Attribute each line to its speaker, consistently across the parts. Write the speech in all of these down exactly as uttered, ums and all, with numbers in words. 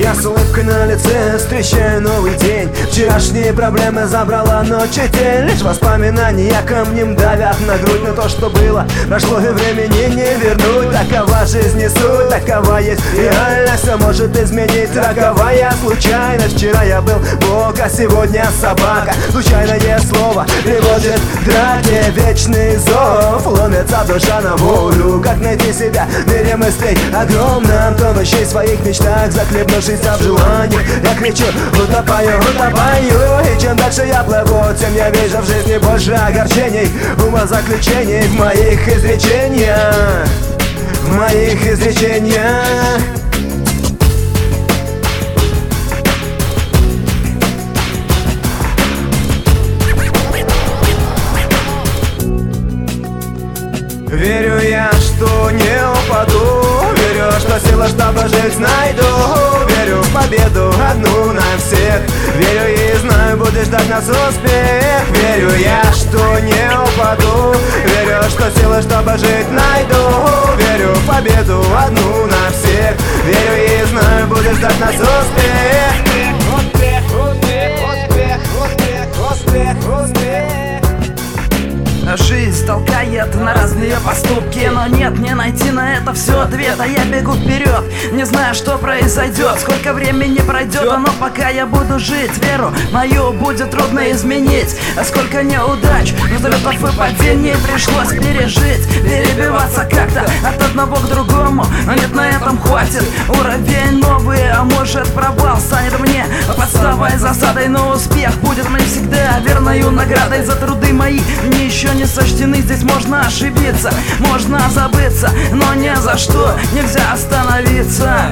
Speaker 1: Я с улыбкой на лице встречаю новый день. Вчерашние проблемы забрала ночь и тень. Лишь воспоминания камнем давят на грудь. Но то, что было, прошло и времени не вернуть. Такова жизнь и суть, такова есть реальность. Все может изменить роковая случайность. Вчера я был бог, а сегодня собака. Случайное слово приводит к драке. Вечный зов, ломится душа на волю. Как найти себя в мире мыслей огромном, тонущий в своих мечтах, захлебнувшийся в желаниях. Я кричу, утопаю, утопаю. И чем дальше я плыву, тем я вижу в жизни больше огорчений, умозаключений в моих изречениях, в моих изречениях. Верю я, что не упаду. Верю, что сила, чтобы жить, найду. Верю в победу одну на всех. Верю и знаю, буду ждать нас успех. Верю я, что не упаду. Верю, что сила, чтобы жить, найду. Верю в победу одну на всех. Верю и знаю, буду ждать нас успех. Успех, успех, успех, успех, успех, успех.
Speaker 2: Жизнь толкает на разные поступки, но нет, не найти на это все ответа. Я бегу вперед, не знаю, что произойдет, сколько времени пройдет, но пока я буду жить, веру мою будет трудно изменить. А сколько неудач, взлетов и падений пришлось пережить, перебиваться как-то от одного к другому. Но нет, на этом хватит, уровень новый, а может провал станет мне подставой, засадой. Но успех будет мне всегда верною наградой за труды мои. Мне еще не сочтены, здесь можно ошибиться, можно забыться, но ни за что нельзя остановиться.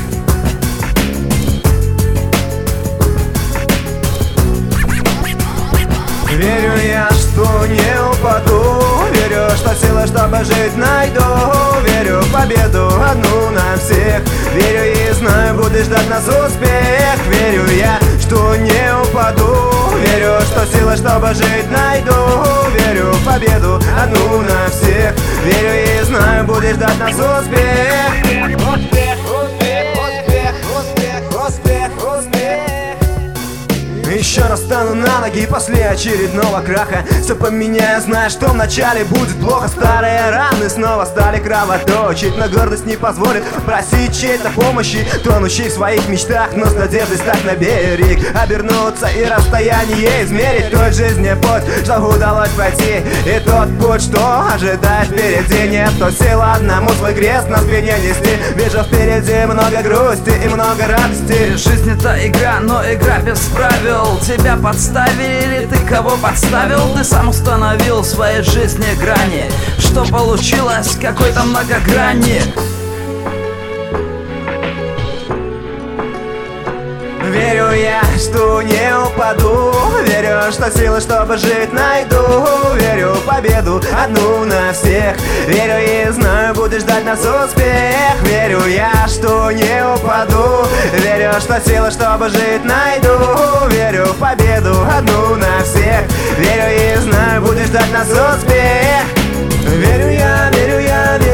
Speaker 1: Верю я, что не упаду. Верю, что сила, чтобы жить, найду. Верю в победу одну на всех. Верю и знаю, буду ждать нас успех. Верю я, что не упаду. Верю, что сила, чтобы жить, найду. Верю в победу одну на всех. Верю и знаю, буду ждать нас успех. Успех, успех, успех, успех, успех, успех. Еще раз стану на ноги после очередного краха. Все поменяю, зная, что вначале будет плохо. Старые раны снова стали кровоточить, но гордость не позволит просить чьей-то помощи. Тонущий в своих мечтах, но с надеждой стать на берег, обернуться и расстояние измерить. Той жизни путь, что удалось пройти, и тот путь, что ожидает впереди. Нет, то сила одному свой крест на спине нести. Вижу впереди много грусти и много радости.
Speaker 2: Жизнь это игра, но игра без правил. Тебя подставили или ты кого подставил? Ты сам установил в своей жизни грани, что получилось какой-то многогранник.
Speaker 1: Верю я, что не упаду. Верю, что силы, чтобы жить, найду. Верю в победу одну на всех. Верю и знаю, буду ждать нас успех. Верю я, что не упаду. Верю, что силы, чтобы жить, найду. Верю в победу одну на всех. Верю и знаю, буду ждать нас успех. Верю я, верю я, верю